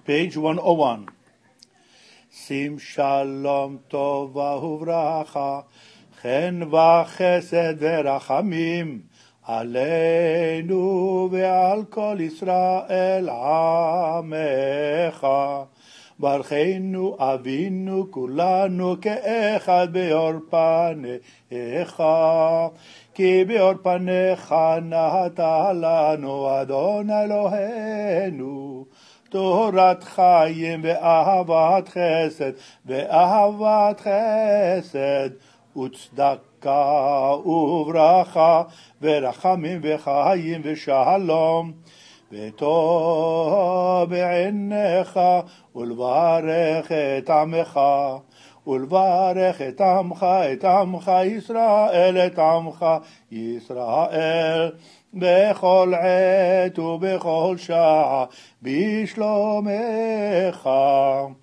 Page 101. שים שלום טובה וברכה, חן וחסד ורחמים, עלינו ועל כל ישראל עמך. ברכנו אבינו כולנו כאחד באור פניך, כי באור פניך נתת לנו אדון אלוהינו תורת חיים ואהבת חסד, ואהבת חסד וצדקה וברכה ורחמים וחיים ושלום וטוב בעיניך, ולברך את עמך, ולברך את עמך ישראל, את עמך ישראל בכל עת ובכל שעה בשלומך.